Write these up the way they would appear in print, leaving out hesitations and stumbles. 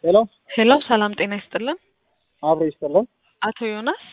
ሄሎ ሄሎ ሰላም ጤና ይስጥልን። አብሮ ይስጥልን። አቶ ዮናስ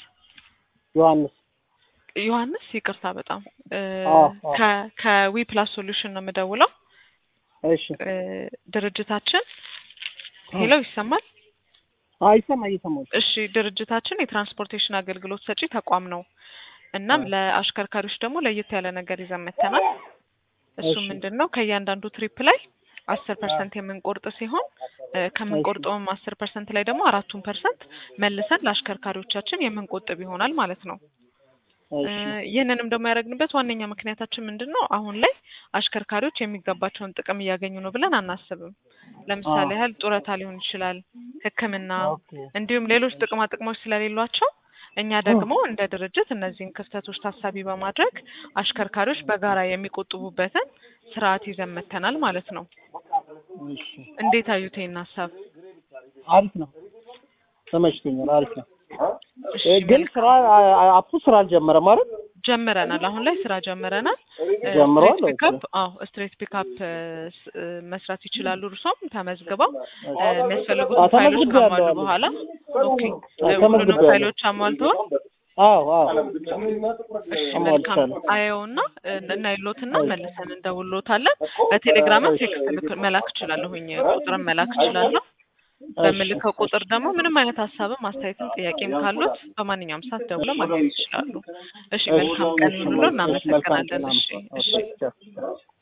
ዮሐንስ ይቅርታ በጣም ከዊ ፕላስ ሶሉሽን ነው የምደውለው። እሺ ድርጅታችን ሄሎ ይሰማል? ይሰማል። እሺ ድርጅታችን የትራንስፖርቴሽን አገልግሎት ሰጪ ተቋም ነው። እናም ለአሽከርካሪዎች ደግሞ ለየት ያለ ነገር ይዘን መተናል። እሱ ምንድነው ከእያንዳንዱ ትሪፕ ላይ 10% የምንቆርጥ ሲሆን ከምንቆርጠውም 10% ላይ ደግሞ 4% መልሰን ለአሽከርካሪዎቻችን የምንቆጥብ ይሆናል ማለት ነው። ይህንንም ደግሞ ያደረግንበት ዋነኛ ምክንያታችን ምንድነው? አሁን ላይ አሽከርካሪዎች የሚገባቸውን ጥቅም እያገኙ ነው ብለን አናስብም። ለምሳሌ ያህል ጡረታ ሊሆን ይችላል፣ ሕክምና እንዲሁም ሌሎች ጥቅማ ጥቅሞች ስለሌሏቸው እኛ ደግሞ እንደ ድርጅት እነዚህን ክፍተቶች ታሳቢ በማድረግ አሽከርካሪዎች በጋራ የሚቆጥቡበትን ስርዓት ይዘን መተናል ማለት ነው። እንዴት አዩት ይሄን ሀሳብ? አሪፍ ነው፣ ተመችቶኛል። አሪፍ ነው። ግን ስራ አልጀመረም ማለት ጀምረናል። አሁን ላይ ስራ ጀምረናል። ስትሬት ፒካፕ መስራት ይችላሉ። እርሶም ተመዝግበው የሚያስፈልጉት ፋይሎች ካሟሉ በኋላ ሁሉንም ፋይሎች አሟልተዋል? እሺ መልካም። አየውና እናይሎትና መልሰን እንደውሎታለን። በቴሌግራምም ቴክስት መላክ እችላለሁኝ፣ ቁጥርም መላክ እችላለሁ። በምልከው ቁጥር ደግሞ ምንም አይነት ሀሳብም አስተያየትም ጥያቄም ካሉት በማንኛውም ሰዓት ደውለው ማግኘት ይችላሉ። እሺ መልካም ቀን ይሁንልዎ። እናመሰግናለን። እሺ